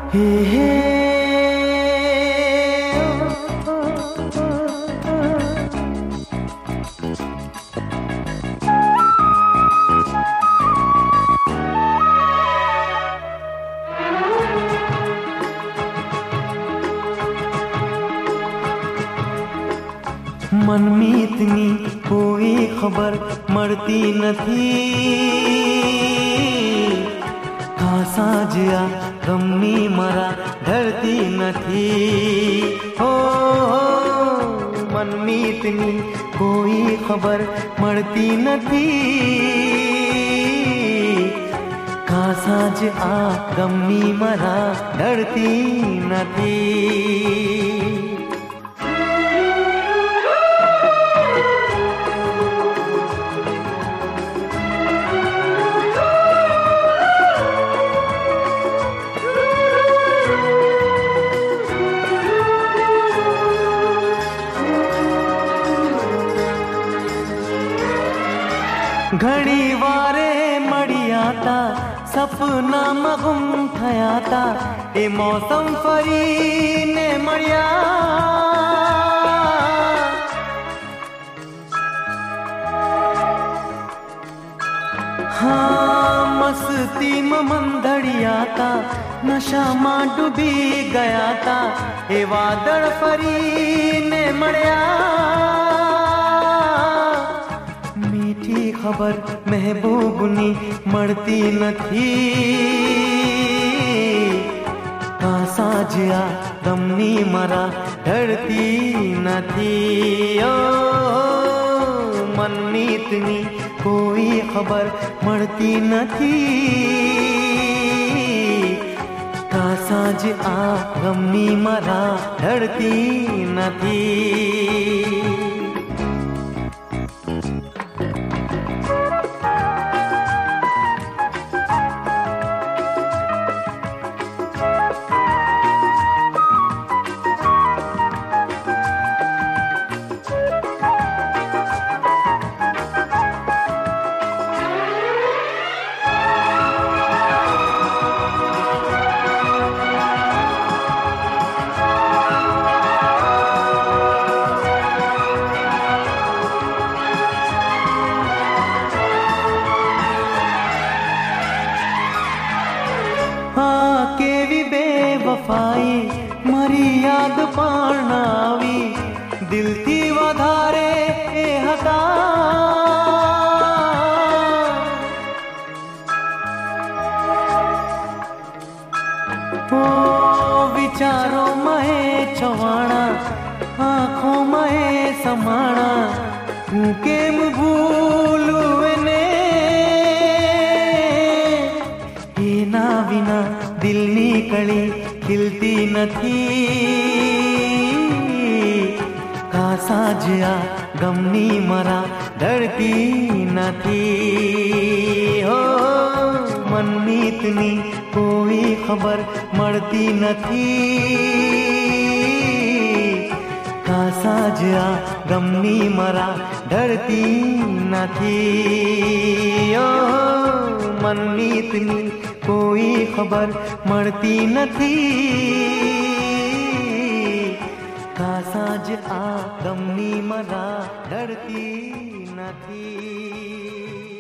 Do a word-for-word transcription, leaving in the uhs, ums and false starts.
हे हे मन में इतनी कोई खबर मरती નથી ખાસા જ્યા ગમની મરા ઢળતી નથી हो मन में इतनी कोई खबर मरती નથી ખાસા જ આ ગમની મરા ઢળતી નથી घड़ी वारे मड़ियाता सपना में गुम थयाता ए मौसम फरी ने मड़िया हाँ मस्ती में मंदड़ियाता नशा में डूबी गया था ए वादळ फरी ने मड़िया मीठी खबर महबूबनी मरती નથી ખાસા જ્યા ગમની મરા ઢળતી નથી ओ મનની इतनी कोई खबर મળતી નથી ખાસા જ આ ગમની મરા ઢળતી નથી केवी बेवफाई मरी याद पण आवी दिल थी वधारे ए હતા ओ विचारो महे छवाणा आँखों महे समाणा हूँ केम भूलूं ने एना विना दिलनी कड़ी खिलती નથી ખાસા જ્યા ગમની મરા ઢળતી નથી हो મનની इतनी कोई खबर મળતી નથી ખાસા જ્યા ગમની મરા ઢળતી નથી ओ મનની इतनी कोई खबर મળતી નથી ખાસા જ આ ગમની મરા ઢળતી નથી।